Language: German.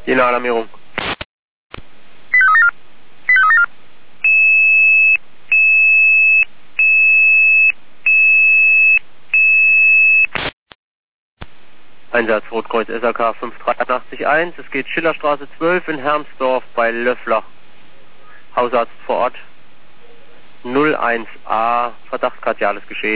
Je nach Alarmierung. Einsatz Rotkreuz SAK 58381. Es geht Schillerstraße 12 in Hermsdorf bei Löffler. Hausarzt vor Ort. 01a, Verdacht kardiales Geschehen.